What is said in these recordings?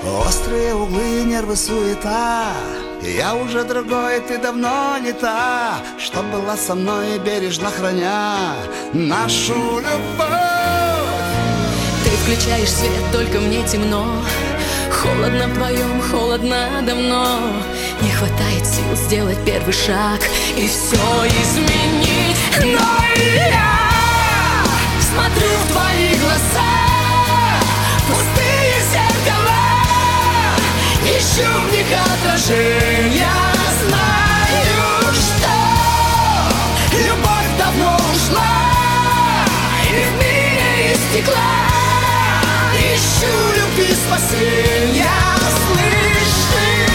Острые углы, нервы, суета. Я уже другой, ты давно не та, что была со мной, бережно храня нашу любовь. Ты включаешь свет, только мне темно. Холодно вдвоем, холодно давно. Не хватает сил сделать первый шаг и все изменить. Но я смотрю в твои глаза, пустые зеркала, ищу в них отражения. Знаю, что любовь давно ушла, и в мире из стекла ищу любви спасения. Слышишь?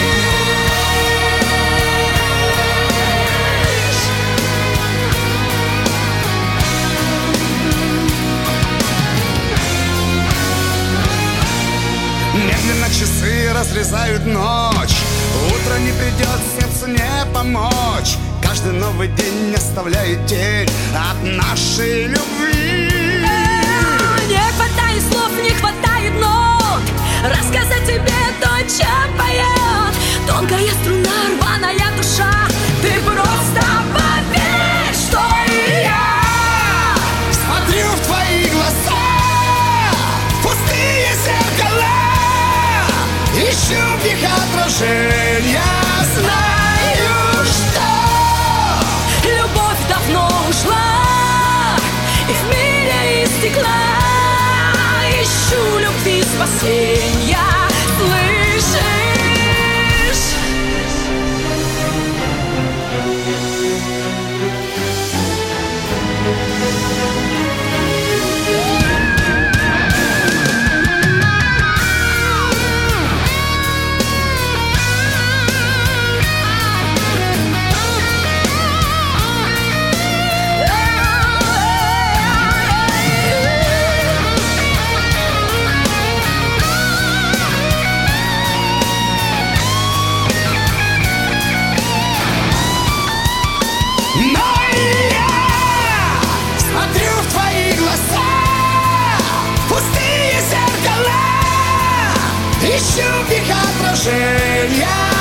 Медленно часы разрезают ночь. Утро не придет, сердцу не помочь. Каждый новый день оставляет тень от нашей любви. Не хватает слов, не хватает нот рассказать тебе то, чем поет тонкая струна, рваная душа. Ты просто поверь, что и я Смотрю в твои глаза, пустые зеркала, ищу в них отражения. знаю, что любовь давно ушла, и в мире из стекла ищу любви спасения. Слышишь? Ищу в них отражения.